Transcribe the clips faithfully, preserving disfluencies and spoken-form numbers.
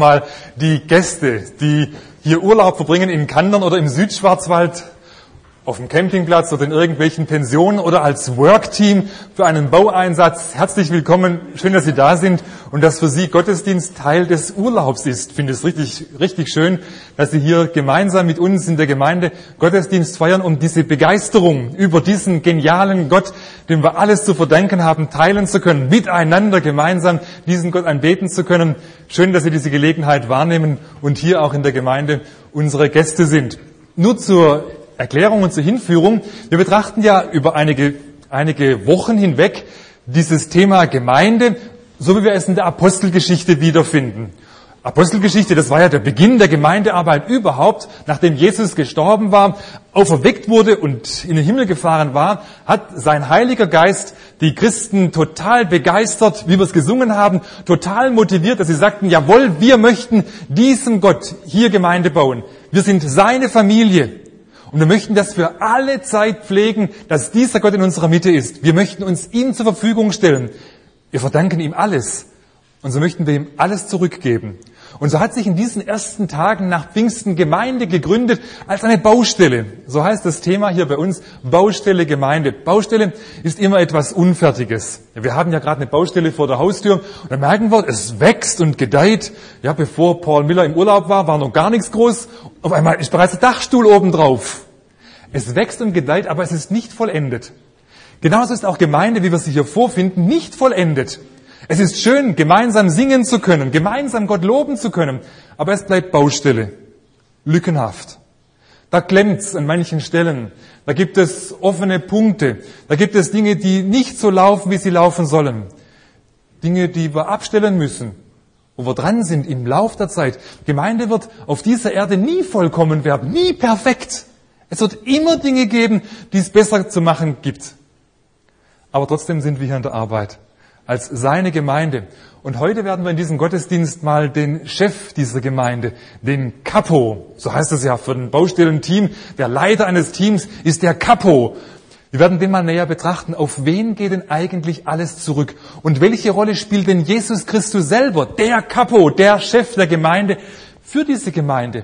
mal die Gäste, die hier Urlaub verbringen in Kandern oder im Südschwarzwald, auf dem Campingplatz oder in irgendwelchen Pensionen oder als Workteam für einen Baueinsatz. Herzlich willkommen, schön, dass Sie da sind und dass für Sie Gottesdienst Teil des Urlaubs ist. Ich finde es richtig, richtig schön, dass Sie hier gemeinsam mit uns in der Gemeinde Gottesdienst feiern, um diese Begeisterung über diesen genialen Gott, dem wir alles zu verdanken haben, teilen zu können, miteinander gemeinsam diesen Gott anbeten zu können. Schön, dass Sie diese Gelegenheit wahrnehmen und hier auch in der Gemeinde unsere Gäste sind. Nur zur Erklärung und zur Hinführung. Wir betrachten ja über einige, einige Wochen hinweg dieses Thema Gemeinde, so wie wir es in der Apostelgeschichte wiederfinden. Apostelgeschichte, das war ja der Beginn der Gemeindearbeit überhaupt. Nachdem Jesus gestorben war, auferweckt wurde und in den Himmel gefahren war, hat sein Heiliger Geist die Christen total begeistert, wie wir es gesungen haben, total motiviert, dass sie sagten, jawohl, wir möchten diesem Gott hier Gemeinde bauen. Wir sind seine Familie. Und wir möchten das für alle Zeit pflegen, dass dieser Gott in unserer Mitte ist. Wir möchten uns ihm zur Verfügung stellen. Wir verdanken ihm alles. Und so möchten wir ihm alles zurückgeben. Und so hat sich in diesen ersten Tagen nach Pfingsten Gemeinde gegründet als eine Baustelle. So heißt das Thema hier bei uns, Baustelle Gemeinde. Baustelle ist immer etwas Unfertiges. Wir haben ja gerade eine Baustelle vor der Haustür und dann merken wir, es wächst und gedeiht. Ja, bevor Paul Miller im Urlaub war, war noch gar nichts groß. Auf einmal ist bereits der Dachstuhl oben drauf. Es wächst und gedeiht, aber es ist nicht vollendet. Genauso ist auch Gemeinde, wie wir sie hier vorfinden, nicht vollendet. Es ist schön, gemeinsam singen zu können, gemeinsam Gott loben zu können, aber es bleibt Baustelle, lückenhaft. Da klemmt's an manchen Stellen, da gibt es offene Punkte, da gibt es Dinge, die nicht so laufen, wie sie laufen sollen. Dinge, die wir abstellen müssen, wo wir dran sind im Lauf der Zeit. Gemeinde wird auf dieser Erde nie vollkommen werden, nie perfekt. Es wird immer Dinge geben, die es besser zu machen gibt. Aber trotzdem sind wir hier in der Arbeit als seine Gemeinde. Und heute werden wir in diesem Gottesdienst mal den Chef dieser Gemeinde, den Capo, so heißt es ja für ein Baustellenteam, der Leiter eines Teams ist der Capo. Wir werden den mal näher betrachten. Auf wen geht denn eigentlich alles zurück? Und welche Rolle spielt denn Jesus Christus selber, der Capo, der Chef der Gemeinde, für diese Gemeinde?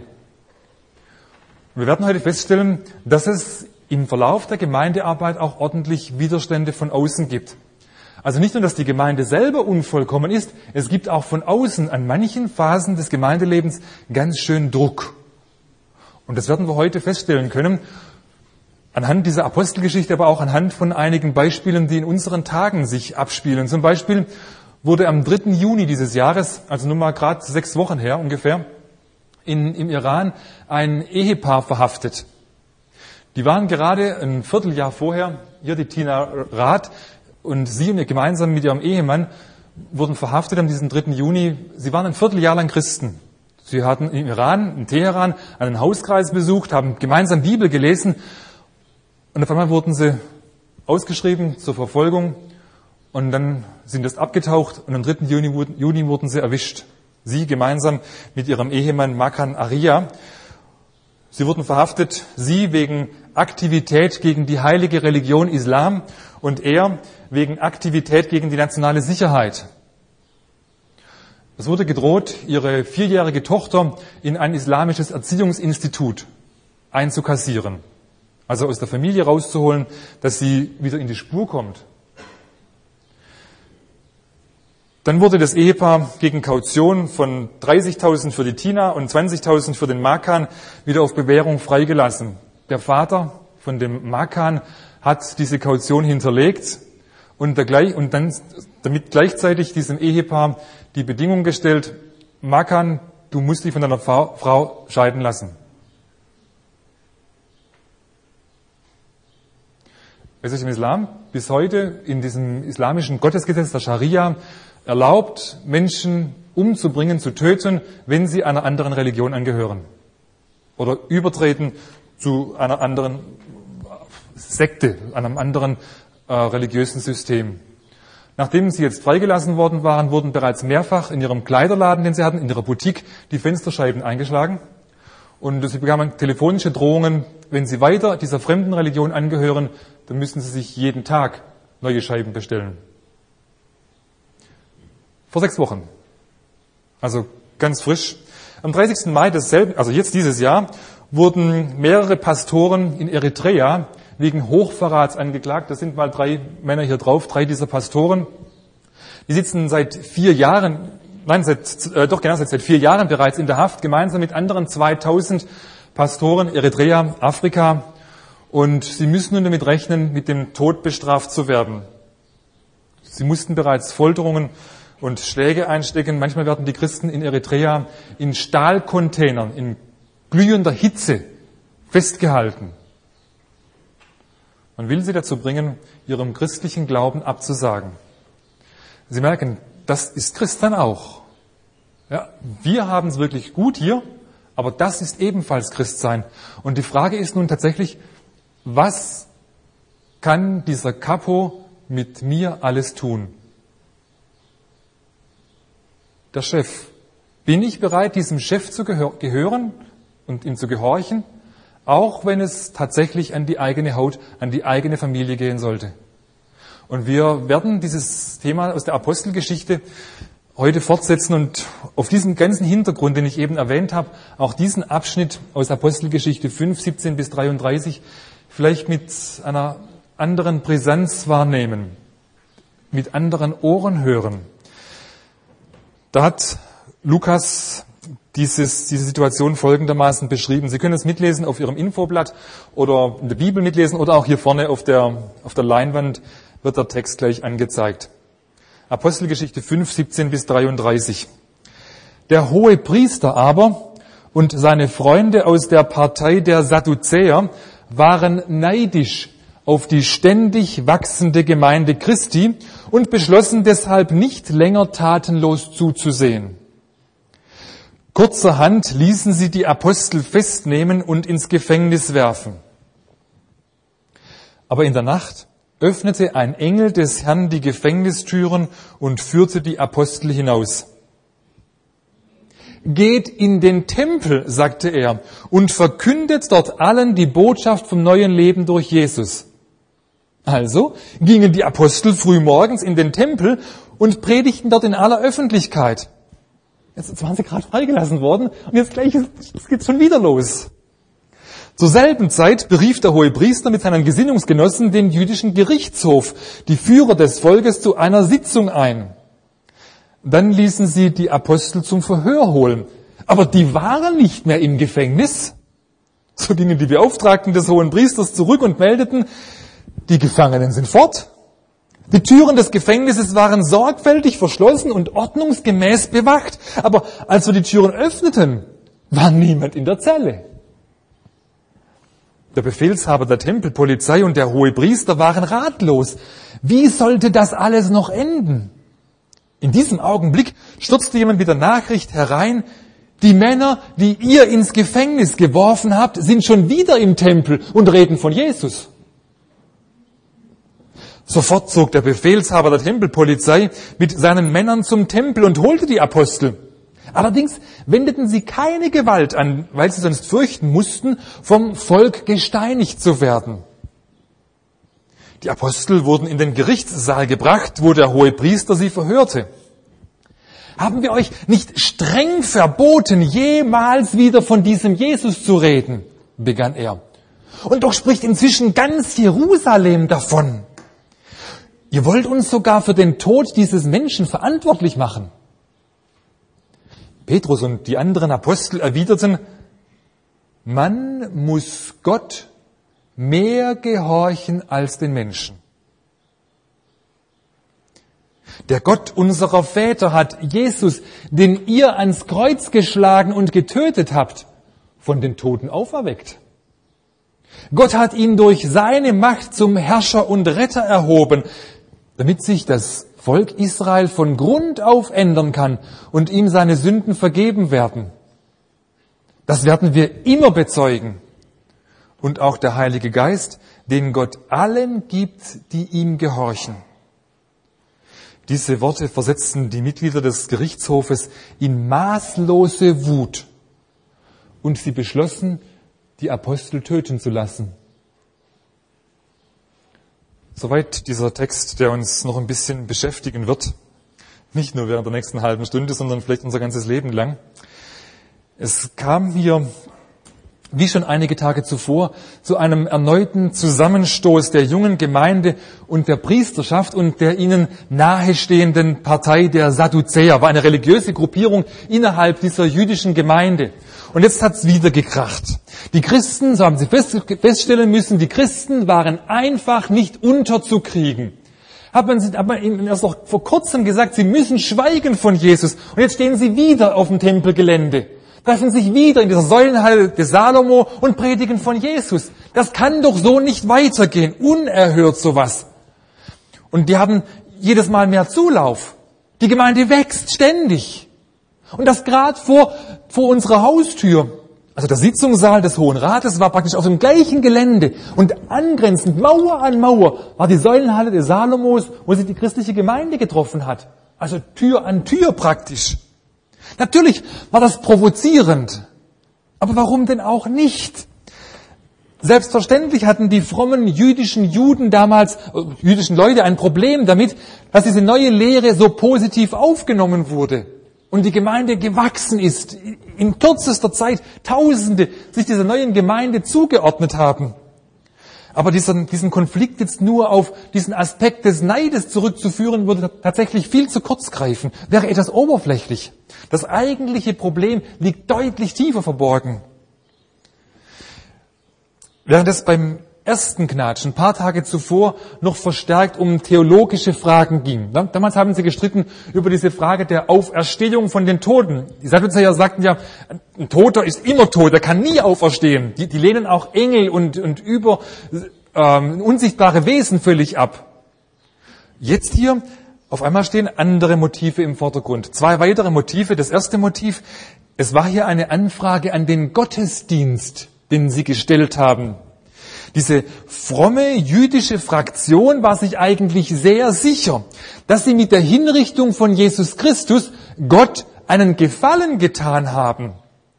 Wir werden heute feststellen, dass es im Verlauf der Gemeindearbeit auch ordentlich Widerstände von außen gibt. Also nicht nur, dass die Gemeinde selber unvollkommen ist, es gibt auch von außen an manchen Phasen des Gemeindelebens ganz schön Druck. Und das werden wir heute feststellen können, anhand dieser Apostelgeschichte, aber auch anhand von einigen Beispielen, die in unseren Tagen sich abspielen. Zum Beispiel wurde am dritten Juni dieses Jahres, also nun mal gerade sechs Wochen her ungefähr, in, im Iran ein Ehepaar verhaftet. Die waren gerade ein Vierteljahr vorher, hier die Tina Rath, und sie und ihr gemeinsam mit ihrem Ehemann wurden verhaftet am diesen dritten Juni. Sie waren ein Vierteljahr lang Christen. Sie hatten im Iran, in Teheran, einen Hauskreis besucht, haben gemeinsam Bibel gelesen und auf einmal wurden sie ausgeschrieben zur Verfolgung und dann sind das abgetaucht und am dritten Juni wurden sie erwischt. Sie gemeinsam mit ihrem Ehemann Makan Arya. Sie wurden verhaftet, sie wegen Aktivität gegen die heilige Religion Islam und er wegen Aktivität gegen die nationale Sicherheit. Es wurde gedroht, ihre vierjährige Tochter in ein islamisches Erziehungsinstitut einzukassieren. Also aus der Familie rauszuholen, dass sie wieder in die Spur kommt. Dann wurde das Ehepaar gegen Kaution von dreißigtausend für die Tina und zwanzigtausend für den Makan wieder auf Bewährung freigelassen. Der Vater von dem Makan hat diese Kaution hinterlegt und, der, und dann damit gleichzeitig diesem Ehepaar die Bedingung gestellt, Makan, du musst dich von deiner Frau scheiden lassen. Es ist im Islam bis heute in diesem islamischen Gottesgesetz der Scharia erlaubt, Menschen umzubringen, zu töten, wenn sie einer anderen Religion angehören oder übertreten zu einer anderen Sekte, einem anderen äh, religiösen System. Nachdem sie jetzt freigelassen worden waren, wurden bereits mehrfach in ihrem Kleiderladen, den sie hatten, in ihrer Boutique, die Fensterscheiben eingeschlagen. Und sie bekamen telefonische Drohungen, wenn sie weiter dieser fremden Religion angehören, dann müssen sie sich jeden Tag neue Scheiben bestellen. Vor sechs Wochen, also ganz frisch. Am dreißigsten Mai desselben, also jetzt dieses Jahr, wurden mehrere Pastoren in Eritrea wegen Hochverrats angeklagt. Das sind mal drei Männer hier drauf, drei dieser Pastoren. Die sitzen seit vier Jahren, nein, seit, äh, doch genau, seit, seit vier Jahren bereits in der Haft, gemeinsam mit anderen zweitausend Pastoren, Eritrea, Afrika. Und sie müssen nun damit rechnen, mit dem Tod bestraft zu werden. Sie mussten bereits Folterungen und Schläge einstecken. Manchmal werden die Christen in Eritrea in Stahlcontainern, in glühender Hitze festgehalten. Man will sie dazu bringen, ihrem christlichen Glauben abzusagen. Sie merken, das ist Christsein auch. Ja, wir haben es wirklich gut hier, aber das ist ebenfalls Christsein. Und die Frage ist nun tatsächlich, was kann dieser Kapo mit mir alles tun? Der Chef. Bin ich bereit, diesem Chef zu gehör- gehören und ihm zu gehorchen, auch wenn es tatsächlich an die eigene Haut, an die eigene Familie gehen sollte? Und wir werden dieses Thema aus der Apostelgeschichte heute fortsetzen und auf diesem ganzen Hintergrund, den ich eben erwähnt habe, auch diesen Abschnitt aus Apostelgeschichte fünf, siebzehn bis dreiunddreißig vielleicht mit einer anderen Brisanz wahrnehmen, mit anderen Ohren hören. Da hat Lukas dieses, diese Situation folgendermaßen beschrieben. Sie können es mitlesen auf Ihrem Infoblatt oder in der Bibel mitlesen oder auch hier vorne auf der, auf der Leinwand wird der Text gleich angezeigt. Apostelgeschichte fünf, siebzehn bis dreiunddreißig. Der hohe Priester aber und seine Freunde aus der Partei der Sadduzäer waren neidisch auf die ständig wachsende Gemeinde Christi und beschlossen deshalb nicht länger tatenlos zuzusehen. Kurzerhand ließen sie die Apostel festnehmen und ins Gefängnis werfen. Aber in der Nacht öffnete ein Engel des Herrn die Gefängnistüren und führte die Apostel hinaus. Geht in den Tempel, sagte er, und verkündet dort allen die Botschaft vom neuen Leben durch Jesus. Also gingen die Apostel frühmorgens in den Tempel und predigten dort in aller Öffentlichkeit. Jetzt waren sie gerade freigelassen worden und jetzt gleich geht's schon wieder los. Zur selben Zeit berief der Hohepriester mit seinen Gesinnungsgenossen den jüdischen Gerichtshof, die Führer des Volkes, zu einer Sitzung ein. Dann ließen sie die Apostel zum Verhör holen. Aber die waren nicht mehr im Gefängnis. So gingen die Beauftragten des Hohenpriesters zurück und meldeten, die Gefangenen sind fort. Die Türen des Gefängnisses waren sorgfältig verschlossen und ordnungsgemäß bewacht. Aber als wir die Türen öffneten, war niemand in der Zelle. Der Befehlshaber der Tempelpolizei und der Hohepriester waren ratlos. Wie sollte das alles noch enden? In diesem Augenblick stürzte jemand mit der Nachricht herein, die Männer, die ihr ins Gefängnis geworfen habt, sind schon wieder im Tempel und reden von Jesus. Sofort zog der Befehlshaber der Tempelpolizei mit seinen Männern zum Tempel und holte die Apostel. Allerdings wendeten sie keine Gewalt an, weil sie sonst fürchten mussten, vom Volk gesteinigt zu werden. Die Apostel wurden in den Gerichtssaal gebracht, wo der Hohepriester sie verhörte. Haben wir euch nicht streng verboten, jemals wieder von diesem Jesus zu reden, begann er. Und doch spricht inzwischen ganz Jerusalem davon. Ihr wollt uns sogar für den Tod dieses Menschen verantwortlich machen. Petrus und die anderen Apostel erwiderten, man muss Gott mehr gehorchen als den Menschen. Der Gott unserer Väter hat Jesus, den ihr ans Kreuz geschlagen und getötet habt, von den Toten auferweckt. Gott hat ihn durch seine Macht zum Herrscher und Retter erhoben, damit sich das Volk Israel von Grund auf ändern kann und ihm seine Sünden vergeben werden. Das werden wir immer bezeugen. Und auch der Heilige Geist, den Gott allen gibt, die ihm gehorchen. Diese Worte versetzten die Mitglieder des Gerichtshofes in maßlose Wut. Und sie beschlossen, die Apostel töten zu lassen. Soweit dieser Text, der uns noch ein bisschen beschäftigen wird. Nicht nur während der nächsten halben Stunde, sondern vielleicht unser ganzes Leben lang. Es kam hier, wie schon einige Tage zuvor, zu einem erneuten Zusammenstoß der jungen Gemeinde und der Priesterschaft und der ihnen nahestehenden Partei der Sadduzäer. War eine religiöse Gruppierung innerhalb dieser jüdischen Gemeinde. Und jetzt hat's wieder gekracht. Die Christen, so haben sie feststellen müssen, die Christen waren einfach nicht unterzukriegen. Hat man, hat man ihnen erst noch vor kurzem gesagt, sie müssen schweigen von Jesus. Und jetzt stehen sie wieder auf dem Tempelgelände, treffen sich wieder in dieser Säulenhalle des Salomo und predigen von Jesus. Das kann doch so nicht weitergehen. Unerhört sowas. Und die haben jedes Mal mehr Zulauf. Die Gemeinde wächst ständig. Und das gerade vor, vor unserer Haustür. Also der Sitzungssaal des Hohen Rates war praktisch auf dem gleichen Gelände. Und angrenzend, Mauer an Mauer, war die Säulenhalle des Salomos, wo sich die christliche Gemeinde getroffen hat. Also Tür an Tür praktisch. Natürlich war das provozierend. Aber warum denn auch nicht? Selbstverständlich hatten die frommen jüdischen Juden damals, äh, jüdischen Leute ein Problem damit, dass diese neue Lehre so positiv aufgenommen wurde. Und die Gemeinde gewachsen ist, in kürzester Zeit Tausende sich dieser neuen Gemeinde zugeordnet haben. Aber diesen, diesen Konflikt jetzt nur auf diesen Aspekt des Neides zurückzuführen, würde tatsächlich viel zu kurz greifen, wäre etwas oberflächlich. Das eigentliche Problem liegt deutlich tiefer verborgen. Während es beim ersten Gnatsch, ein paar Tage zuvor, noch verstärkt um theologische Fragen ging. Damals haben sie gestritten über diese Frage der Auferstehung von den Toten. Die Sadduzäer sagten ja, ein Toter ist immer tot, er kann nie auferstehen. Die, die lehnen auch Engel und, und über ähm, unsichtbare Wesen völlig ab. Jetzt hier, auf einmal stehen andere Motive im Vordergrund. Zwei weitere Motive. Das erste Motiv, es war hier eine Anfrage an den Gottesdienst, den sie gestellt haben. Diese fromme jüdische Fraktion war sich eigentlich sehr sicher, dass sie mit der Hinrichtung von Jesus Christus Gott einen Gefallen getan haben.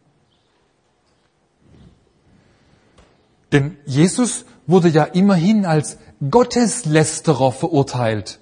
Denn Jesus wurde ja immerhin als Gotteslästerer verurteilt.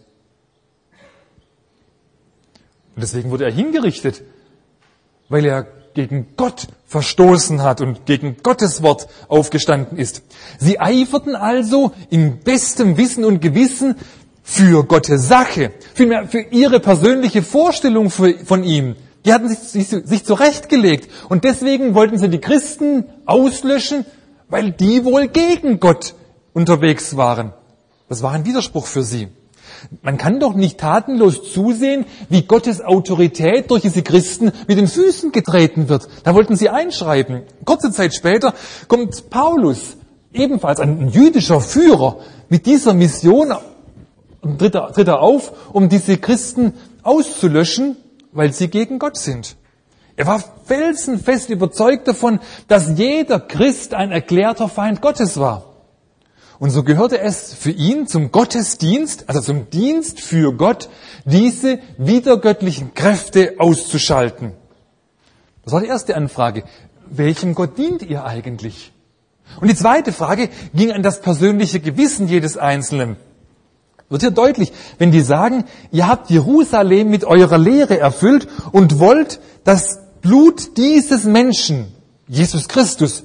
Und deswegen wurde er hingerichtet, weil er gegen Gott verstoßen hat und gegen Gottes Wort aufgestanden ist. Sie eiferten also in bestem Wissen und Gewissen für Gottes Sache, vielmehr für ihre persönliche Vorstellung von ihm. Die hatten sich, sich, sich zurechtgelegt und deswegen wollten sie die Christen auslöschen, weil die wohl gegen Gott unterwegs waren. Das war ein Widerspruch für sie. Man kann doch nicht tatenlos zusehen, wie Gottes Autorität durch diese Christen mit den Füßen getreten wird. Da wollten sie einschreiben. Kurze Zeit später kommt Paulus, ebenfalls ein jüdischer Führer, mit dieser Mission und tritt er, tritt er auf, um diese Christen auszulöschen, weil sie gegen Gott sind. Er war felsenfest überzeugt davon, dass jeder Christ ein erklärter Feind Gottes war. Und so gehörte es für ihn zum Gottesdienst, also zum Dienst für Gott, diese widergöttlichen Kräfte auszuschalten. Das war die erste Anfrage. Welchem Gott dient ihr eigentlich? Und die zweite Frage ging an das persönliche Gewissen jedes Einzelnen. Wird hier deutlich, wenn die sagen, ihr habt Jerusalem mit eurer Lehre erfüllt und wollt das Blut dieses Menschen, Jesus Christus,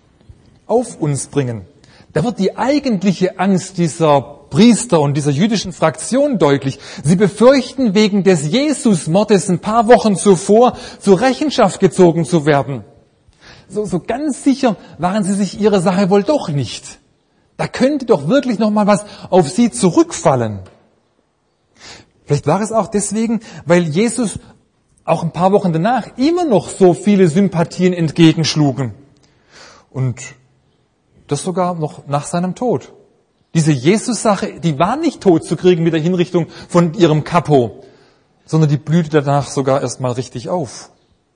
auf uns bringen. Da wird die eigentliche Angst dieser Priester und dieser jüdischen Fraktion deutlich. Sie befürchten, wegen des Jesus-Mordes ein paar Wochen zuvor zur Rechenschaft gezogen zu werden. So, so ganz sicher waren sie sich ihrer Sache wohl doch nicht. Da könnte doch wirklich noch mal was auf sie zurückfallen. Vielleicht war es auch deswegen, weil Jesus auch ein paar Wochen danach immer noch so viele Sympathien entgegenschlugen. Und das sogar noch nach seinem Tod. Diese Jesus-Sache, die war nicht tot zu kriegen mit der Hinrichtung von ihrem Kapo, sondern die blühte danach sogar erstmal richtig auf.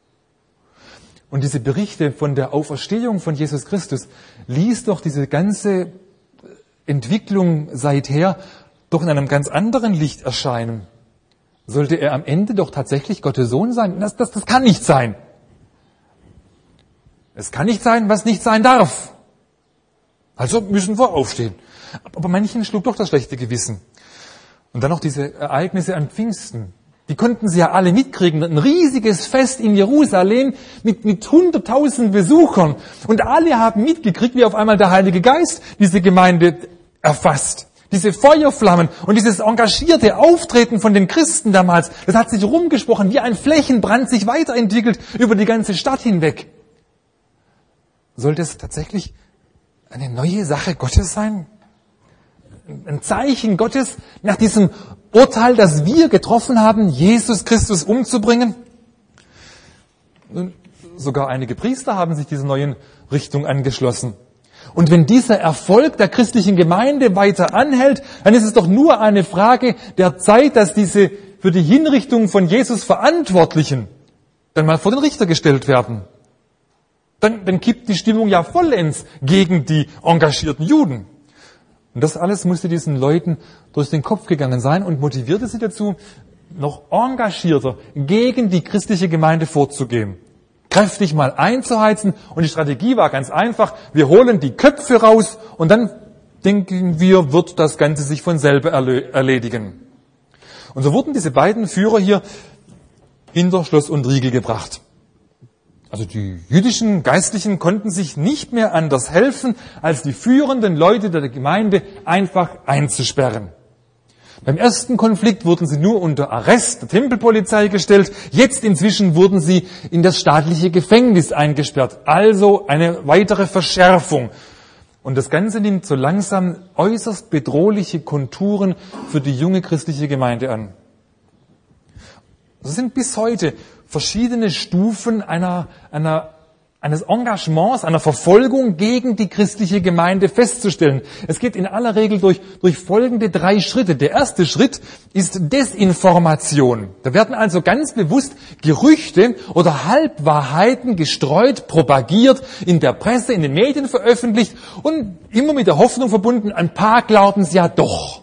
Und diese Berichte von der Auferstehung von Jesus Christus ließ doch diese ganze Entwicklung seither doch in einem ganz anderen Licht erscheinen. Sollte er am Ende doch tatsächlich Gottes Sohn sein? Das, das, das kann nicht sein. Es kann nicht sein, was nicht sein darf. Also müssen wir aufstehen. Aber manchen schlug doch das schlechte Gewissen. Und dann noch diese Ereignisse an Pfingsten. Die konnten sie ja alle mitkriegen. Ein riesiges Fest in Jerusalem mit, mit hunderttausend Besuchern. Und alle haben mitgekriegt, wie auf einmal der Heilige Geist diese Gemeinde erfasst. Diese Feuerflammen und dieses engagierte Auftreten von den Christen damals, das hat sich rumgesprochen, wie ein Flächenbrand sich weiterentwickelt über die ganze Stadt hinweg. Soll das tatsächlich eine neue Sache Gottes sein? Ein Zeichen Gottes nach diesem Urteil, das wir getroffen haben, Jesus Christus umzubringen? Und sogar einige Priester haben sich dieser neuen Richtung angeschlossen. Und wenn dieser Erfolg der christlichen Gemeinde weiter anhält, dann ist es doch nur eine Frage der Zeit, dass diese für die Hinrichtung von Jesus Verantwortlichen dann mal vor den Richter gestellt werden. Dann, dann kippt die Stimmung ja vollends gegen die engagierten Juden. Und das alles musste diesen Leuten durch den Kopf gegangen sein und motivierte sie dazu, noch engagierter gegen die christliche Gemeinde vorzugehen. Kräftig mal einzuheizen. Und die Strategie war ganz einfach. Wir holen die Köpfe raus und dann, denken wir, wird das Ganze sich von selber erledigen. Und so wurden diese beiden Führer hier hinter Schloss und Riegel gebracht. Also die jüdischen Geistlichen konnten sich nicht mehr anders helfen, als die führenden Leute der Gemeinde einfach einzusperren. Beim ersten Konflikt wurden sie nur unter Arrest der Tempelpolizei gestellt. Jetzt inzwischen wurden sie in das staatliche Gefängnis eingesperrt. Also eine weitere Verschärfung. Und das Ganze nimmt so langsam äußerst bedrohliche Konturen für die junge christliche Gemeinde an. Das sind bis heute verschiedene Stufen einer, einer, eines Engagements, einer Verfolgung gegen die christliche Gemeinde festzustellen. Es geht in aller Regel durch, durch folgende drei Schritte. Der erste Schritt ist Desinformation. Da werden also ganz bewusst Gerüchte oder Halbwahrheiten gestreut, propagiert, in der Presse, in den Medien veröffentlicht und immer mit der Hoffnung verbunden, ein paar glauben es ja doch.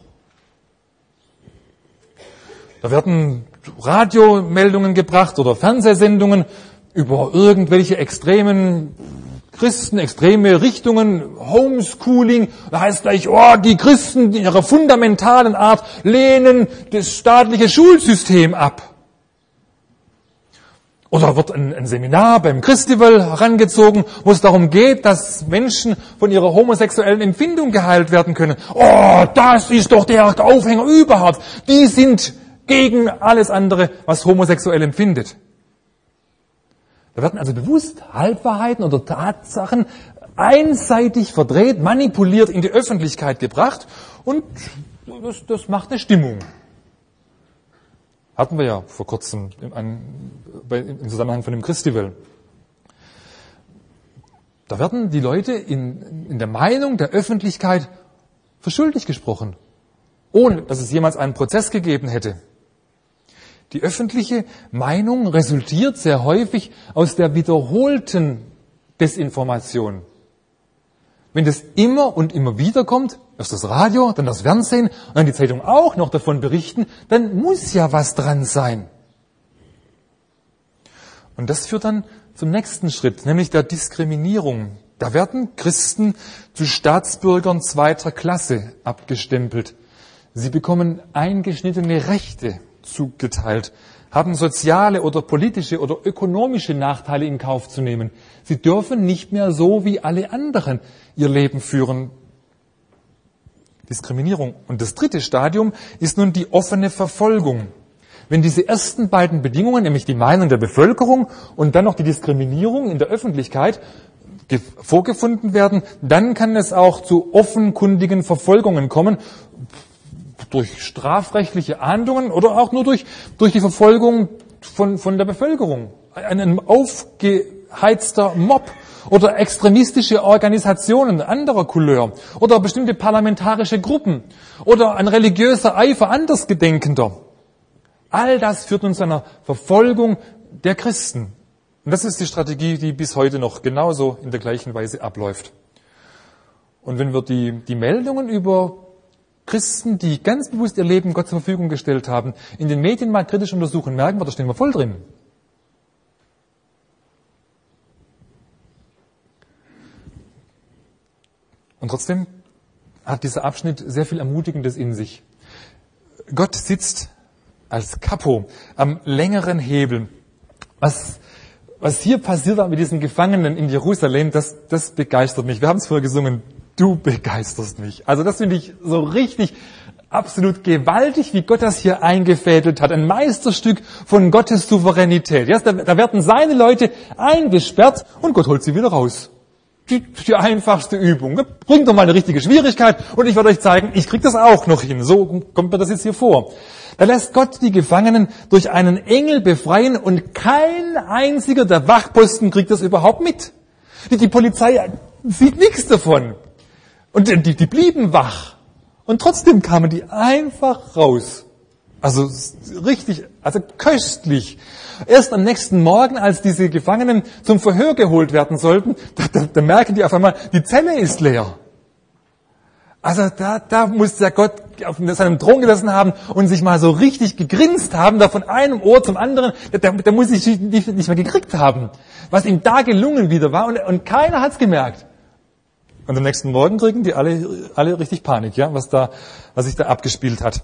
Da werden Radiomeldungen gebracht oder Fernsehsendungen über irgendwelche extremen Christen, extreme Richtungen, Homeschooling. Da heißt gleich, oh, die Christen in ihrer fundamentalen Art lehnen das staatliche Schulsystem ab. Oder wird ein, ein Seminar beim Christival herangezogen, wo es darum geht, dass Menschen von ihrer homosexuellen Empfindung geheilt werden können. Oh, das ist doch der Aufhänger überhaupt. Die sind gegen alles andere, was homosexuell empfindet. Da werden also bewusst Halbwahrheiten oder Tatsachen einseitig verdreht, manipuliert in die Öffentlichkeit gebracht und das, das macht eine Stimmung. Hatten wir ja vor kurzem im, im Zusammenhang von dem Christival. Da werden die Leute in, in der Meinung der Öffentlichkeit für schuldig gesprochen, ohne dass es jemals einen Prozess gegeben hätte. Die öffentliche Meinung resultiert sehr häufig aus der wiederholten Desinformation. Wenn das immer und immer wieder kommt, erst das Radio, dann das Fernsehen und dann die Zeitung auch noch davon berichten, dann muss ja was dran sein. Und das führt dann zum nächsten Schritt, nämlich der Diskriminierung. Da werden Christen zu Staatsbürgern zweiter Klasse abgestempelt. Sie bekommen eingeschnittene Rechte zugeteilt, haben soziale oder politische oder ökonomische Nachteile in Kauf zu nehmen. Sie dürfen nicht mehr so wie alle anderen ihr Leben führen. Diskriminierung. Und das dritte Stadium ist nun die offene Verfolgung. Wenn diese ersten beiden Bedingungen, nämlich die Meinung der Bevölkerung und dann noch die Diskriminierung in der Öffentlichkeit, vorgefunden werden, dann kann es auch zu offenkundigen Verfolgungen kommen, durch strafrechtliche Ahndungen oder auch nur durch, durch die Verfolgung von, von der Bevölkerung. Ein aufgeheizter Mob oder extremistische Organisationen anderer Couleur oder bestimmte parlamentarische Gruppen oder ein religiöser Eifer Andersgedenkender. All das führt uns zu einer Verfolgung der Christen. Und das ist die Strategie, die bis heute noch genauso in der gleichen Weise abläuft. Und wenn wir die, die Meldungen über Christen, die ganz bewusst ihr Leben Gott zur Verfügung gestellt haben, in den Medien mal kritisch untersuchen, merken wir, da stehen wir voll drin. Und trotzdem hat dieser Abschnitt sehr viel Ermutigendes in sich. Gott sitzt als Kapo am längeren Hebel. Was, was hier passiert mit diesen Gefangenen in Jerusalem, das, das begeistert mich. Wir haben es vorher gesungen, du begeisterst mich. Also das finde ich so richtig absolut gewaltig, wie Gott das hier eingefädelt hat. Ein Meisterstück von Gottes Souveränität. Ja, da, da werden seine Leute eingesperrt und Gott holt sie wieder raus. Die, die einfachste Übung. Bringt doch mal eine richtige Schwierigkeit und ich werde euch zeigen, ich kriege das auch noch hin. So kommt mir das jetzt hier vor. Da lässt Gott die Gefangenen durch einen Engel befreien und kein einziger der Wachposten kriegt das überhaupt mit. Die, die Polizei sieht nichts davon. Und die, die blieben wach. Und trotzdem kamen die einfach raus. Also richtig, also köstlich. Erst am nächsten Morgen, als diese Gefangenen zum Verhör geholt werden sollten, da, da, da merken die auf einmal, die Zelle ist leer. Also da, da muss der Gott auf seinem Thron gesessen haben und sich mal so richtig gegrinst haben, da von einem Ohr zum anderen. Da, da muss ich nicht, nicht mehr gekriegt haben, was ihm da gelungen wieder war. Und, und keiner hat's gemerkt. Und am nächsten Morgen kriegen die alle, alle richtig Panik, ja, was da, was sich da abgespielt hat.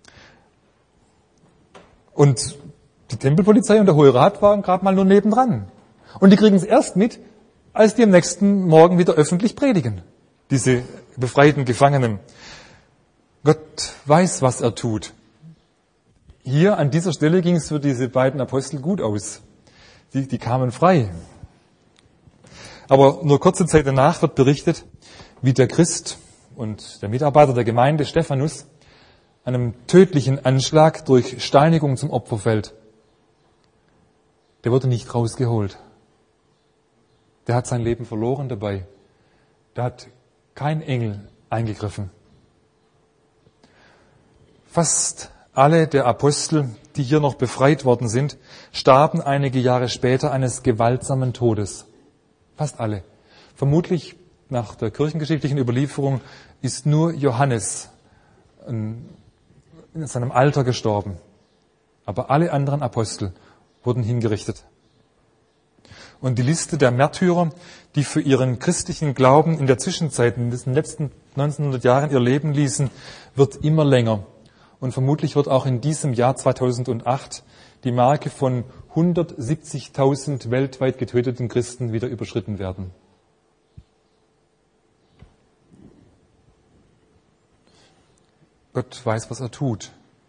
Und die Tempelpolizei und der Hohe Rat waren gerade mal nur nebendran. Und die kriegen es erst mit, als die am nächsten Morgen wieder öffentlich predigen. Diese befreiten Gefangenen. Gott weiß, was er tut. Hier an dieser Stelle ging es für diese beiden Apostel gut aus. Die, die kamen frei. Aber nur kurze Zeit danach wird berichtet, wie der Christ und der Mitarbeiter der Gemeinde Stephanus einem tödlichen Anschlag durch Steinigung zum Opfer fällt. Der wurde nicht rausgeholt. Der hat sein Leben verloren dabei. Da hat kein Engel eingegriffen. Fast alle der Apostel, die hier noch befreit worden sind, starben einige Jahre später eines gewaltsamen Todes. Fast alle. Vermutlich nach der kirchengeschichtlichen Überlieferung ist nur Johannes in seinem Alter gestorben. Aber alle anderen Apostel wurden hingerichtet. Und die Liste der Märtyrer, die für ihren christlichen Glauben in der Zwischenzeit, in den letzten neunzehnhundert Jahren ihr Leben ließen, wird immer länger. Und vermutlich wird auch in diesem Jahr zweitausendacht die Marke von hundertsiebzigtausend weltweit getöteten Christen wieder überschritten werden. Gott weiß, was er tut.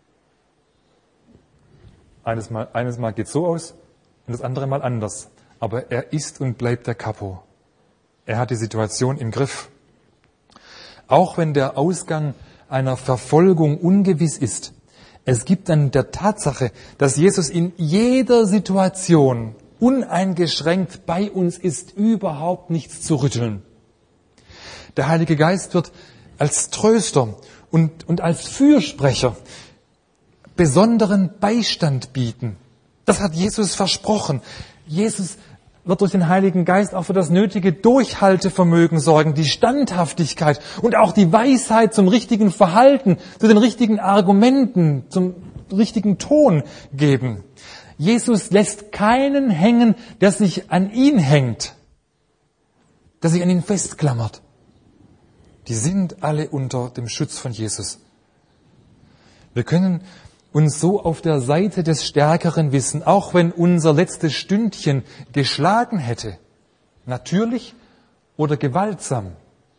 Eines Mal, eines Mal geht so aus und das andere Mal anders. Aber er ist und bleibt der Kapo. Er hat die Situation im Griff. Auch wenn der Ausgang einer Verfolgung ungewiss ist, es gibt an der Tatsache, dass Jesus in jeder Situation uneingeschränkt bei uns ist, überhaupt nichts zu rütteln. Der Heilige Geist wird als Tröster und, und als Fürsprecher besonderen Beistand bieten. Das hat Jesus versprochen. Jesus wird durch den Heiligen Geist auch für das nötige Durchhaltevermögen sorgen, die Standhaftigkeit und auch die Weisheit zum richtigen Verhalten, zu den richtigen Argumenten, zum richtigen Ton geben. Jesus lässt keinen hängen, der sich an ihn hängt, der sich an ihn festklammert. Die sind alle unter dem Schutz von Jesus. Wir können uns so auf der Seite des Stärkeren wissen, auch wenn unser letztes Stündchen geschlagen hätte, natürlich oder gewaltsam.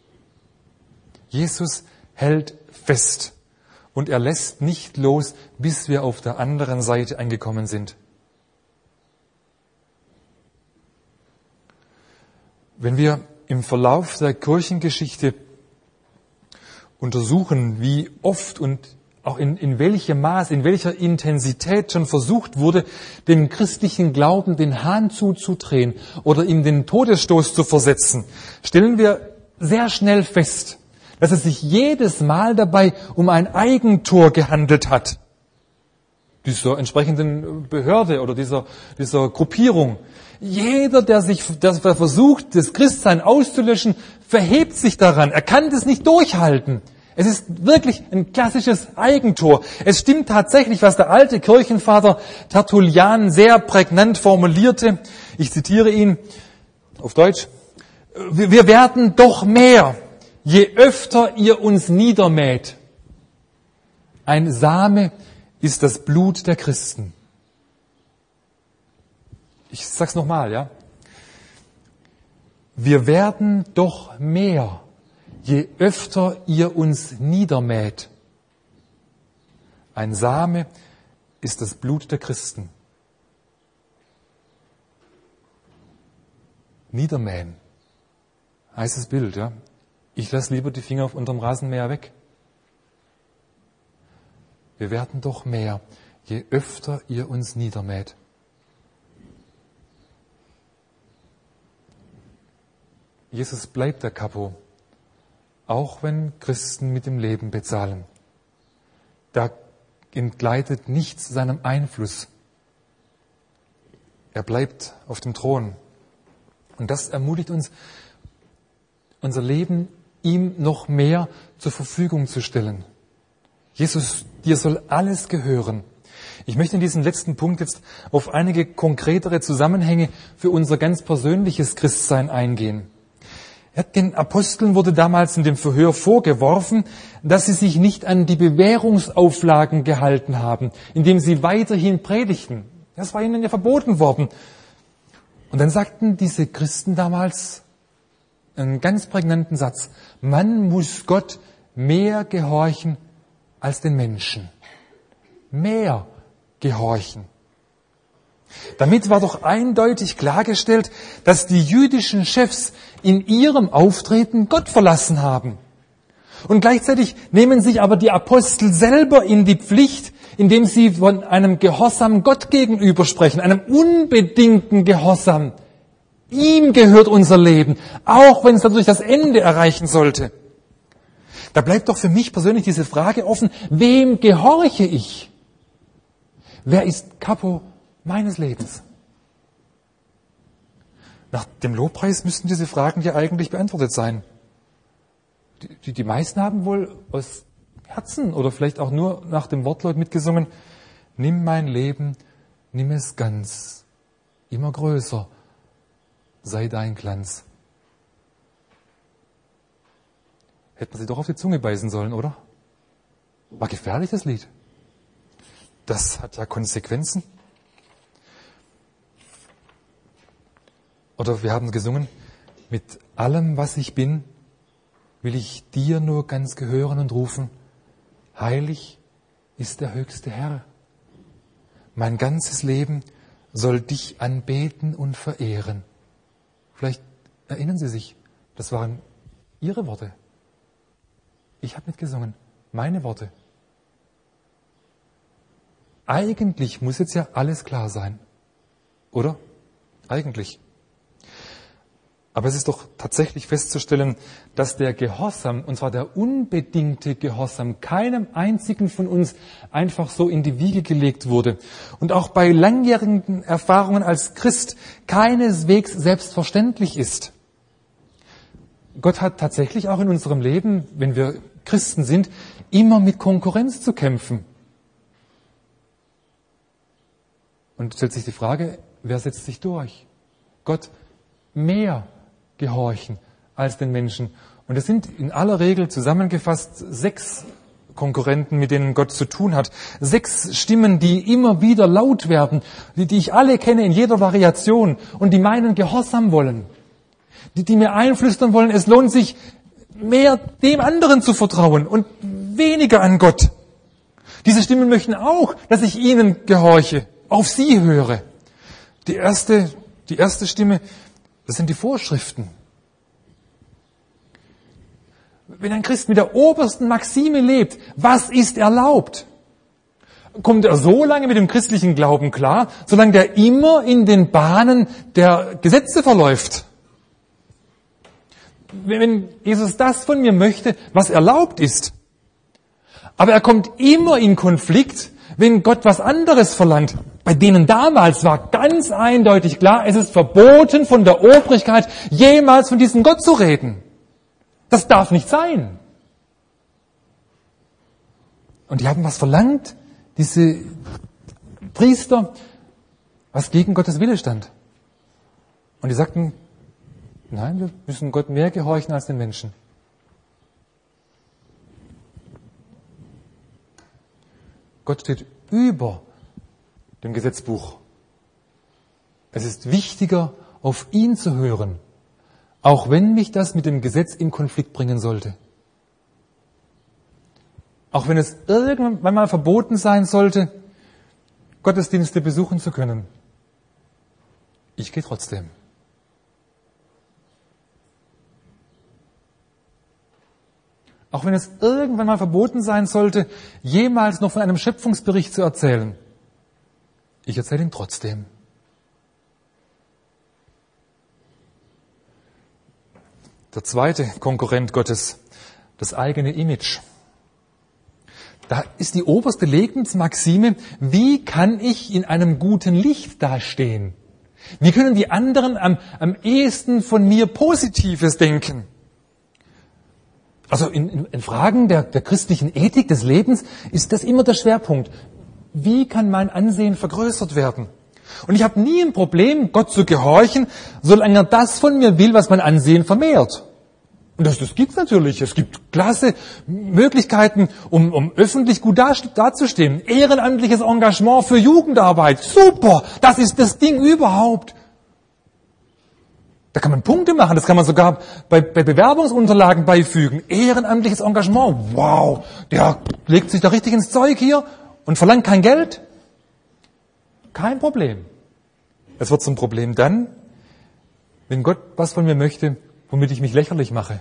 Jesus hält fest und er lässt nicht los, bis wir auf der anderen Seite angekommen sind. Wenn wir im Verlauf der Kirchengeschichte untersuchen, wie oft und auch in, in welchem Maß, in welcher Intensität schon versucht wurde, dem christlichen Glauben den Hahn zuzudrehen oder ihm den Todesstoß zu versetzen, stellen wir sehr schnell fest, dass es sich jedes Mal dabei um ein Eigentor gehandelt hat. Dieser entsprechenden Behörde oder dieser, dieser Gruppierung. Jeder, der sich, der versucht, das Christsein auszulöschen, verhebt sich daran. Er kann das nicht durchhalten. Es ist wirklich ein klassisches Eigentor. Es stimmt tatsächlich, was der alte Kirchenvater Tertullian sehr prägnant formulierte. Ich zitiere ihn auf Deutsch. Wir werden doch mehr, je öfter ihr uns niedermäht. Ein Same ist das Blut der Christen. Ich sag's nochmal, ja. Wir werden doch mehr, je öfter ihr uns niedermäht. Ein Same ist das Blut der Christen. Niedermähen. Heißes Bild, ja. Ich lasse lieber die Finger unterm Rasenmäher weg. Wir werden doch mehr, je öfter ihr uns niedermäht. Jesus bleibt der Kapo, auch wenn Christen mit dem Leben bezahlen. Da entgleitet nichts seinem Einfluss. Er bleibt auf dem Thron. Und das ermutigt uns, unser Leben ihm noch mehr zur Verfügung zu stellen. Jesus, dir soll alles gehören. Ich möchte in diesem letzten Punkt jetzt auf einige konkretere Zusammenhänge für unser ganz persönliches Christsein eingehen. Den Aposteln wurde damals in dem Verhör vorgeworfen, dass sie sich nicht an die Bewährungsauflagen gehalten haben, indem sie weiterhin predigten. Das war ihnen ja verboten worden. Und dann sagten diese Christen damals einen ganz prägnanten Satz: Man muss Gott mehr gehorchen als den Menschen. Mehr gehorchen. Damit war doch eindeutig klargestellt, dass die jüdischen Chefs in ihrem Auftreten Gott verlassen haben. Und gleichzeitig nehmen sich aber die Apostel selber in die Pflicht, indem sie von einem Gehorsam Gott gegenüber sprechen, einem unbedingten Gehorsam. Ihm gehört unser Leben, auch wenn es dadurch das Ende erreichen sollte. Da bleibt doch für mich persönlich diese Frage offen: Wem gehorche ich? Wer ist Kapo meines Lebens? Nach dem Lobpreis müssten diese Fragen ja eigentlich beantwortet sein. Die, die, die meisten haben wohl aus Herzen oder vielleicht auch nur nach dem Wortlaut mitgesungen: Nimm mein Leben, nimm es ganz, immer größer sei dein Glanz. Hätte man sie doch auf die Zunge beißen sollen, oder? War gefährlich, das Lied. Das hat ja Konsequenzen. Oder wir haben gesungen: Mit allem, was ich bin, will ich dir nur ganz gehören und rufen: Heilig ist der höchste Herr. Mein ganzes Leben soll dich anbeten und verehren. Vielleicht erinnern Sie sich, das waren Ihre Worte. Ich habe mitgesungen, meine Worte. Eigentlich muss jetzt ja alles klar sein, oder? Eigentlich. Aber es ist doch tatsächlich festzustellen, dass der Gehorsam, und zwar der unbedingte Gehorsam, keinem einzigen von uns einfach so in die Wiege gelegt wurde. Und auch bei langjährigen Erfahrungen als Christ keineswegs selbstverständlich ist. Gott hat tatsächlich auch in unserem Leben, wenn wir Christen sind, immer mit Konkurrenz zu kämpfen. Und stellt sich die Frage, wer setzt sich durch? Gott mehr gehorchen als den Menschen. Und es sind in aller Regel zusammengefasst sechs Konkurrenten, mit denen Gott zu tun hat. Sechs Stimmen, die immer wieder laut werden, die, die ich alle kenne in jeder Variation und die meinen Gehorsam wollen. Die, die mir einflüstern wollen, es lohnt sich, mehr dem anderen zu vertrauen und weniger an Gott. Diese Stimmen möchten auch, dass ich ihnen gehorche, auf sie höre. Die erste, die erste Stimme, das sind die Vorschriften. Wenn ein Christ mit der obersten Maxime lebt, was ist erlaubt? Kommt er so lange mit dem christlichen Glauben klar, solange der immer in den Bahnen der Gesetze verläuft? Wenn Jesus das von mir möchte, was erlaubt ist, aber er kommt immer in Konflikt, wenn Gott was anderes verlangt. Bei denen damals war ganz eindeutig klar, es ist verboten von der Obrigkeit, jemals von diesem Gott zu reden. Das darf nicht sein. Und die haben was verlangt, diese Priester, was gegen Gottes Wille stand. Und die sagten, nein, wir müssen Gott mehr gehorchen als den Menschen. Gott steht über dem Gesetzbuch. Es ist wichtiger, auf ihn zu hören, auch wenn mich das mit dem Gesetz in Konflikt bringen sollte. Auch wenn es irgendwann mal verboten sein sollte, Gottesdienste besuchen zu können. Ich gehe trotzdem. Auch wenn es irgendwann mal verboten sein sollte, jemals noch von einem Schöpfungsbericht zu erzählen. Ich erzähle ihn trotzdem. Der zweite Konkurrent Gottes, das eigene Image. Da ist die oberste Lebensmaxime, wie kann ich in einem guten Licht dastehen? Wie können die anderen am, am ehesten von mir Positives denken? Also in, in, in Fragen der, der christlichen Ethik des Lebens ist das immer der Schwerpunkt. Wie kann mein Ansehen vergrößert werden? Und ich habe nie ein Problem, Gott zu gehorchen, solange er das von mir will, was mein Ansehen vermehrt. Und das, das gibt's natürlich. Es gibt klasse Möglichkeiten, um, um öffentlich gut dazustehen. Ehrenamtliches Engagement für Jugendarbeit. Super! Das ist das Ding überhaupt. Da kann man Punkte machen. Das kann man sogar bei, bei Bewerbungsunterlagen beifügen. Ehrenamtliches Engagement. Wow! Der legt sich da richtig ins Zeug hier und verlangt kein Geld. Kein Problem. Es wird zum Problem dann, wenn Gott was von mir möchte, womit ich mich lächerlich mache.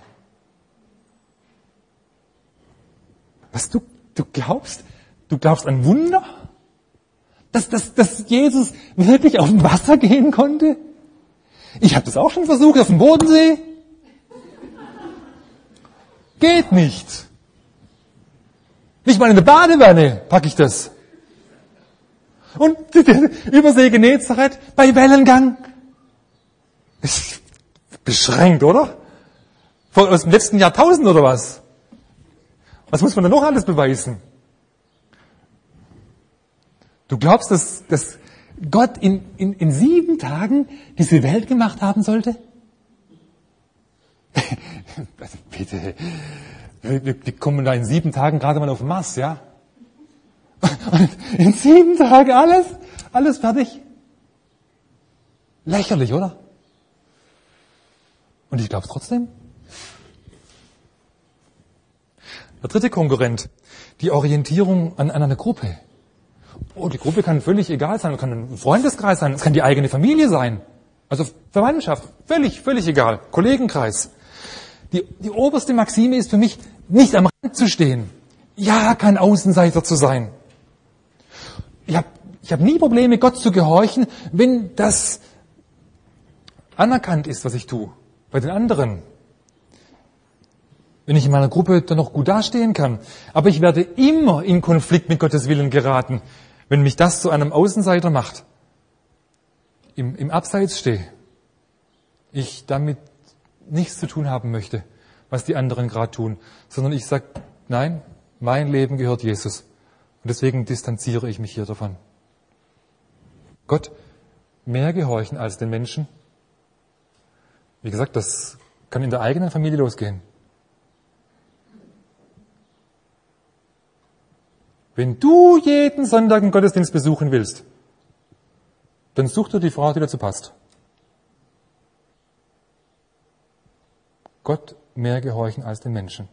Was, du, du glaubst? Du glaubst an Wunder? Dass, dass, dass Jesus wirklich auf dem Wasser gehen konnte? Ich habe das auch schon versucht, auf dem Bodensee. Geht nicht. Nicht mal in der Badewanne packe ich das. Und Übersee Genezareth bei Wellengang. Ist beschränkt, oder? Von, aus dem letzten Jahrtausend oder was? Was muss man da noch alles beweisen? Du glaubst, dass, dass Gott in, in, in sieben Tagen diese Welt gemacht haben sollte? Also bitte, wir, wir kommen da in sieben Tagen gerade mal auf den Mars, ja? Und in sieben Tagen alles, alles fertig? Lächerlich, oder? Und ich glaube es trotzdem. Der dritte Konkurrent, die Orientierung an, an einer Gruppe. Oh, die Gruppe kann völlig egal sein, kann ein Freundeskreis sein, es kann die eigene Familie sein. Also Verwandtschaft, völlig, völlig egal. Kollegenkreis. Die, die oberste Maxime ist für mich, nicht am Rand zu stehen. Ja, kein Außenseiter zu sein. Ich habe ich hab nie Probleme, Gott zu gehorchen, wenn das anerkannt ist, was ich tue. Bei den anderen. Wenn ich in meiner Gruppe dann noch gut dastehen kann. Aber ich werde immer in Konflikt mit Gottes Willen geraten, wenn mich das zu einem Außenseiter macht. Im, im Abseits stehe. Ich damit nichts zu tun haben möchte, was die anderen gerade tun. Sondern ich sage, nein, mein Leben gehört Jesus. Und deswegen distanziere ich mich hier davon. Gott mehr gehorchen als den Menschen. Wie gesagt, das kann in der eigenen Familie losgehen. Wenn du jeden Sonntag einen Gottesdienst besuchen willst, dann such dir die Frau, die dazu passt. Gott mehr gehorchen als den Menschen.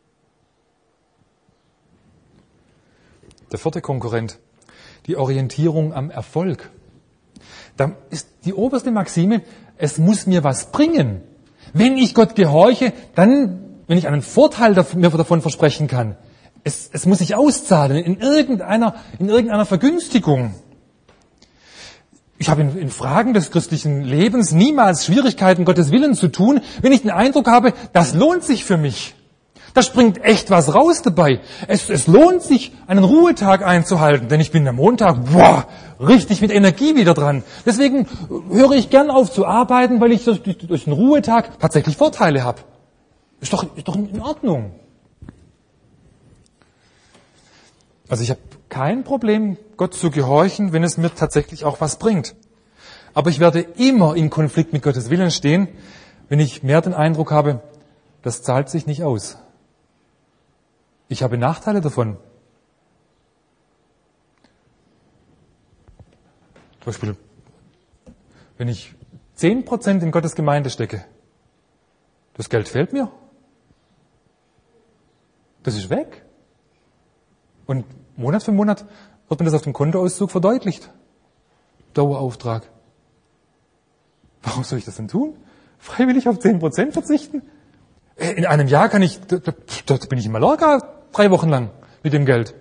Der vierte Konkurrent, die Orientierung am Erfolg. Da ist die oberste Maxime, es muss mir was bringen. Wenn ich Gott gehorche, dann, wenn ich einen Vorteil mir davon versprechen kann, es, es muss sich auszahlen in irgendeiner, in irgendeiner Vergünstigung. Ich habe in, in Fragen des christlichen Lebens niemals Schwierigkeiten, Gottes Willen zu tun, wenn ich den Eindruck habe, das lohnt sich für mich. Da springt echt was raus dabei. Es, es lohnt sich, einen Ruhetag einzuhalten, denn ich bin am Montag, boah, richtig mit Energie wieder dran. Deswegen höre ich gern auf zu arbeiten, weil ich durch, durch den Ruhetag tatsächlich Vorteile habe. Ist doch, ist doch in Ordnung. Also ich habe kein Problem, Gott zu gehorchen, wenn es mir tatsächlich auch was bringt. Aber ich werde immer in Konflikt mit Gottes Willen stehen, wenn ich mehr den Eindruck habe, das zahlt sich nicht aus. Ich habe Nachteile davon. Zum Beispiel, wenn ich zehn Prozent in Gottes Gemeinde stecke, das Geld fehlt mir. Das ist weg. Und Monat für Monat wird mir das auf dem Kontoauszug verdeutlicht. Dauerauftrag. Warum soll ich das denn tun? Freiwillig auf zehn Prozent verzichten? In einem Jahr kann ich, da, da, da bin ich in Mallorca drei Wochen lang mit dem Geld.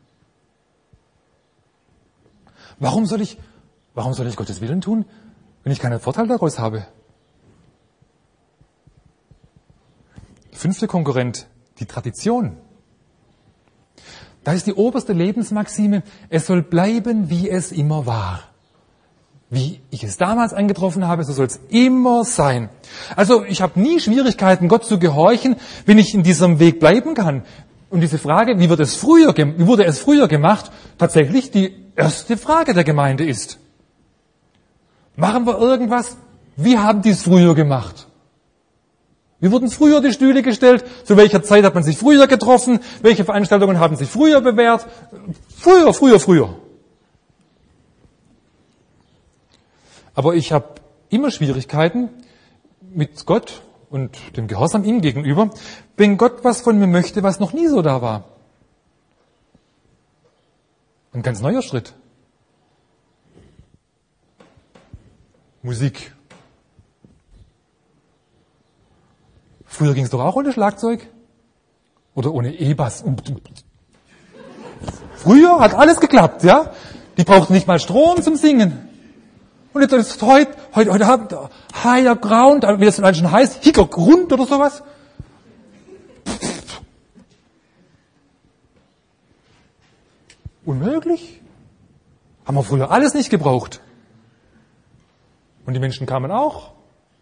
Warum soll ich, warum soll ich Gottes Willen tun, wenn ich keinen Vorteil daraus habe? Fünfte Konkurrent, die Tradition. Da ist die oberste Lebensmaxime, es soll bleiben, wie es immer war. Wie ich es damals angetroffen habe, so soll es immer sein. Also ich habe nie Schwierigkeiten, Gott zu gehorchen, wenn ich in diesem Weg bleiben kann. Und diese Frage, wie wird es früher, wie wurde es früher gemacht, tatsächlich die erste Frage der Gemeinde ist. Machen wir irgendwas? Wie haben die es früher gemacht? Wie wurden früher die Stühle gestellt? Zu welcher Zeit hat man sich früher getroffen? Welche Veranstaltungen haben sich früher bewährt? Früher, früher, früher. Aber ich habe immer Schwierigkeiten mit Gott und dem Gehorsam ihm gegenüber, wenn Gott was von mir möchte, was noch nie so da war. Ein ganz neuer Schritt. Musik. Früher ging es doch auch ohne Schlagzeug. Oder ohne E-Bass. Früher hat alles geklappt, ja? Die brauchten nicht mal Strom zum Singen. Und jetzt ist heute, heute, heute haben Higher Ground, wie das in schon heißt, Hicker Grund oder sowas. Unmöglich. Haben wir früher alles nicht gebraucht. Und die Menschen kamen auch.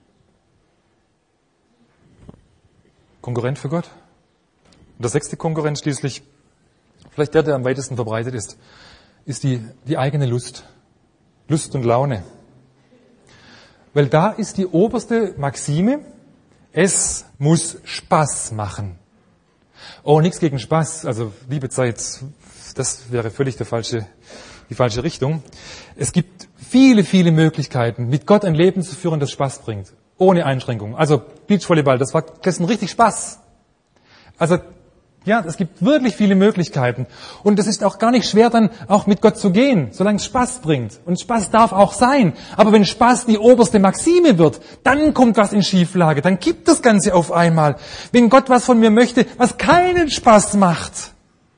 Konkurrent für Gott. Und der sechste Konkurrent schließlich, vielleicht der, der am weitesten verbreitet ist, ist die, die eigene Lust. Lust und Laune. Weil da ist die oberste Maxime, es muss Spaß machen. Oh, nichts gegen Spaß, also liebe Zeit, das wäre völlig der falsche, die falsche Richtung. Es gibt viele, viele Möglichkeiten, mit Gott ein Leben zu führen, das Spaß bringt. Ohne Einschränkung. Also Beachvolleyball, das war gestern richtig Spaß. Also ja, es gibt wirklich viele Möglichkeiten. Und es ist auch gar nicht schwer, dann auch mit Gott zu gehen, solange es Spaß bringt. Und Spaß darf auch sein. Aber wenn Spaß die oberste Maxime wird, dann kommt was in Schieflage. Dann gibt das Ganze auf einmal. Wenn Gott was von mir möchte, was keinen Spaß macht,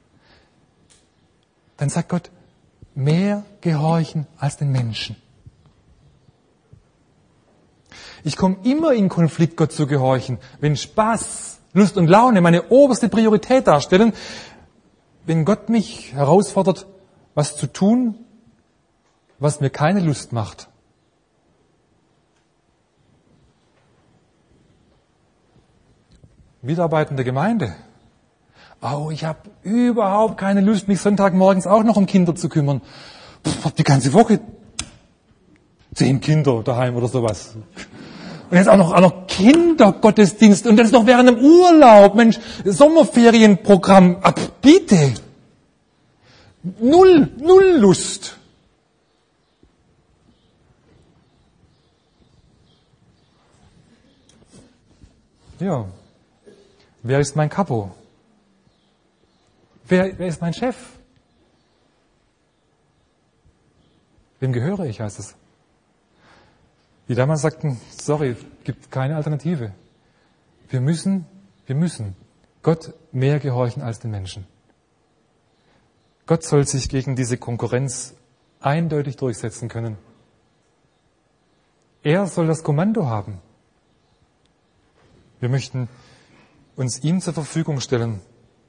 dann sagt Gott, mehr gehorchen als den Menschen. Ich komme immer in Konflikt, Gott zu gehorchen, wenn Spaß, Lust und Laune meine oberste Priorität darstellen, wenn Gott mich herausfordert, was zu tun, was mir keine Lust macht. Mitarbeitende Gemeinde. Oh, ich habe überhaupt keine Lust, mich Sonntagmorgens auch noch um Kinder zu kümmern. Ich habe die ganze Woche zehn Kinder daheim oder sowas. Und jetzt auch noch, auch noch Kindergottesdienst und das noch während dem Urlaub. Mensch, Sommerferienprogramm. Ab, bitte. Null, null Lust. Ja. Wer ist mein Kapo? Wer, wer ist mein Chef? Wem gehöre ich, heißt es. Die damals sagten, sorry, gibt keine Alternative. Wir müssen, wir müssen Gott mehr gehorchen als den Menschen. Gott soll sich gegen diese Konkurrenz eindeutig durchsetzen können. Er soll das Kommando haben. Wir möchten uns ihm zur Verfügung stellen.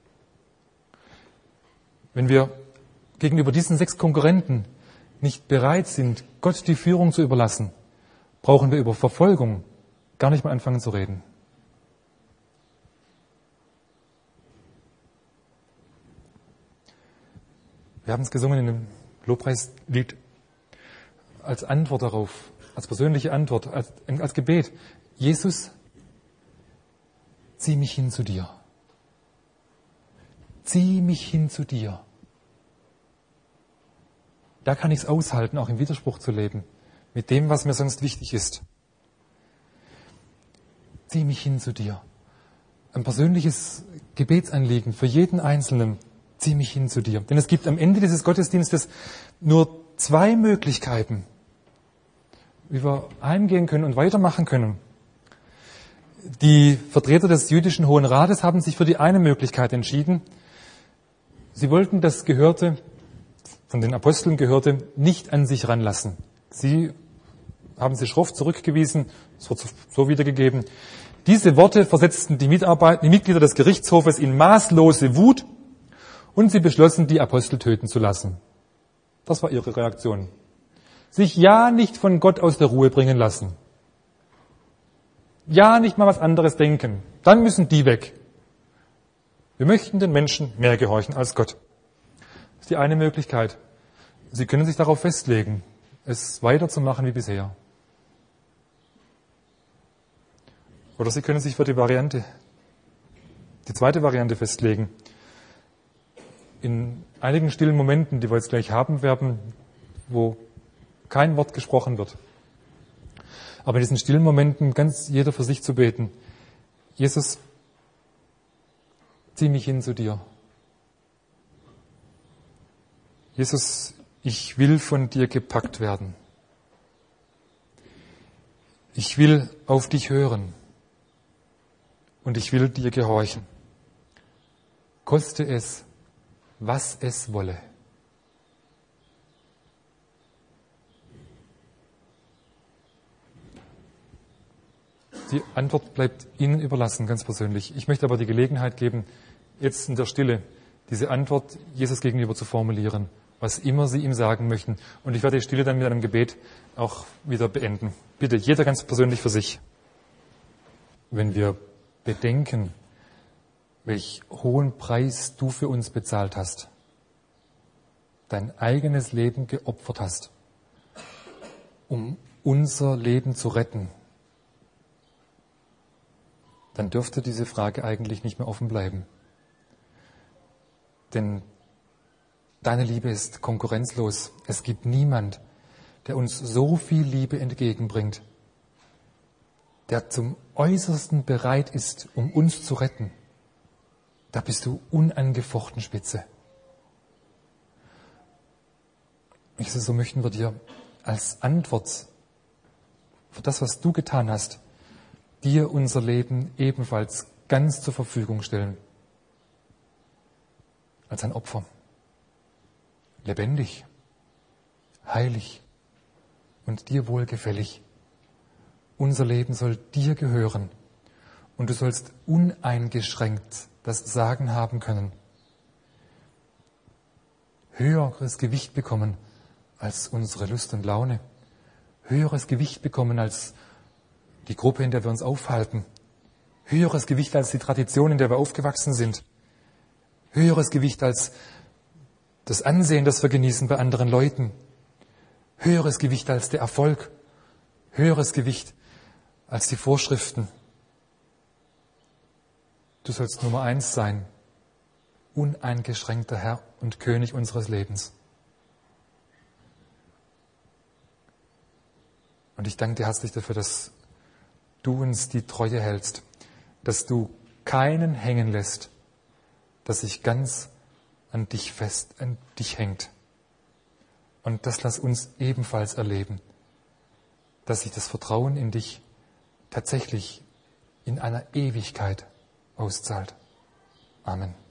Wenn wir gegenüber diesen sechs Konkurrenten nicht bereit sind, Gott die Führung zu überlassen, brauchen wir über Verfolgung gar nicht mehr anfangen zu reden. Wir haben es gesungen in dem Lobpreislied als Antwort darauf, als persönliche Antwort, als, als Gebet. Jesus, zieh mich hin zu dir. Zieh mich hin zu dir. Da kann ich es aushalten, auch im Widerspruch zu leben, mit dem, was mir sonst wichtig ist. Zieh mich hin zu dir. Ein persönliches Gebetsanliegen für jeden Einzelnen. Zieh mich hin zu dir. Denn es gibt am Ende dieses Gottesdienstes nur zwei Möglichkeiten, wie wir heimgehen können und weitermachen können. Die Vertreter des jüdischen Hohen Rates haben sich für die eine Möglichkeit entschieden. Sie wollten das Gehörte, von den Aposteln Gehörte, nicht an sich ranlassen. Sie haben sie schroff zurückgewiesen, es wird so wiedergegeben. Diese Worte versetzten die, Mitarbeit, die Mitglieder des Gerichtshofes in maßlose Wut und sie beschlossen, die Apostel töten zu lassen. Das war ihre Reaktion. Sich ja nicht von Gott aus der Ruhe bringen lassen. Ja nicht mal was anderes denken. Dann müssen die weg. Wir möchten den Menschen mehr gehorchen als Gott. Das ist die eine Möglichkeit. Sie können sich darauf festlegen, es weiterzumachen wie bisher. Oder Sie können sich für die Variante, die zweite Variante festlegen. In einigen stillen Momenten, die wir jetzt gleich haben werden, wo kein Wort gesprochen wird. Aber in diesen stillen Momenten ganz jeder für sich zu beten. Jesus, zieh mich hin zu dir. Jesus, ich will von dir gepackt werden. Ich will auf dich hören. Und ich will dir gehorchen. Koste es, was es wolle. Die Antwort bleibt Ihnen überlassen, ganz persönlich. Ich möchte aber die Gelegenheit geben, jetzt in der Stille diese Antwort Jesus gegenüber zu formulieren, was immer Sie ihm sagen möchten. Und ich werde die Stille dann mit einem Gebet auch wieder beenden. Bitte, jeder ganz persönlich für sich. Wenn wir bedenken, welch hohen Preis du für uns bezahlt hast, dein eigenes Leben geopfert hast, um unser Leben zu retten, dann dürfte diese Frage eigentlich nicht mehr offen bleiben. Denn deine Liebe ist konkurrenzlos. Es gibt niemand, der uns so viel Liebe entgegenbringt, der zum Äußersten bereit ist, um uns zu retten. Da bist du unangefochten Spitze. Jesus, so möchten wir dir als Antwort für das, was du getan hast, dir unser Leben ebenfalls ganz zur Verfügung stellen. Als ein Opfer. Lebendig, heilig und dir wohlgefällig. Unser Leben soll dir gehören und du sollst uneingeschränkt das Sagen haben können. Höheres Gewicht bekommen als unsere Lust und Laune. Höheres Gewicht bekommen als die Gruppe, in der wir uns aufhalten. Höheres Gewicht als die Tradition, in der wir aufgewachsen sind. Höheres Gewicht als das Ansehen, das wir genießen bei anderen Leuten. Höheres Gewicht als der Erfolg. Höheres Gewicht als die Vorschriften. Du sollst Nummer eins sein. Uneingeschränkter Herr und König unseres Lebens. Und ich danke dir herzlich dafür, dass du uns die Treue hältst, dass du keinen hängen lässt, dass sich ganz an dich fest, an dich hängt. Und das lass uns ebenfalls erleben, dass sich das Vertrauen in dich tatsächlich in einer Ewigkeit auszahlt. Amen.